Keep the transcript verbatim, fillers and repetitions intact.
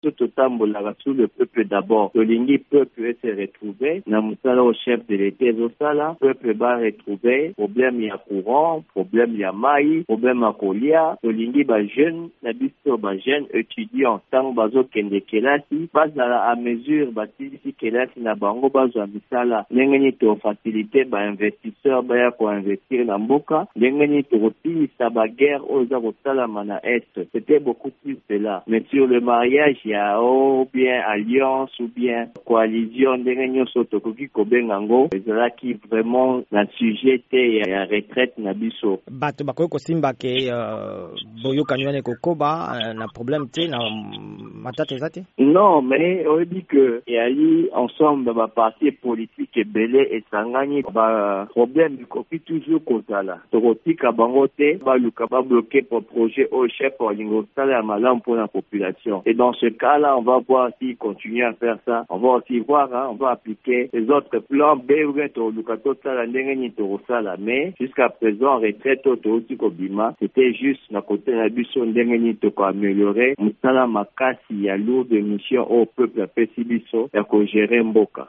tout otambolaka sous le peuple d'abord. Tolingi peuple se retrouver na musala au chef de l'État ezosala, peuple ba retrouver problème ya courant, problème ya mai, problème ya kolia. Tolingi ba jeune na biso ba jeune étudiant tango bazokende kelasi bazala à mesure batilisi kelasi na bango bazwa misala ndenge nini to facilité ba investisseur baya ko investir na mboka ndenge nini to kotilisa ba guerre oza kosalama na est. C'était beaucoup plus cela. Mais sur le mariage ya ou bien alliance ou bien coalition ndenge nyonso tokoki kobenga ngo ezalaki vraiment na sujet te ya retraite na biso. Bato bakoki kosimba ke uh, boyokani wana kokoba uh, na problème te na matata ezate? Non, mais on dit que yali ensemble ba parti politique ebele esangani ba problème bikoki toujours kozala. Tokotika bango te ba luka ba bloquer pour projet au chef au lingo sala ya malamu pour la population. Et dans ce cas-là, on va voir s'il continue à faire ça. On va aussi voir, hein, on va appliquer les autres plans B ou bien to luka to sala ndenge ni to sala. Mais jusqu'à présent, retraite au to bima, c'était juste na côté na biso ndenge ni to ko améliorer musala makasi ya lourde mission au peuple à Pesibiso et ko gérer mboka.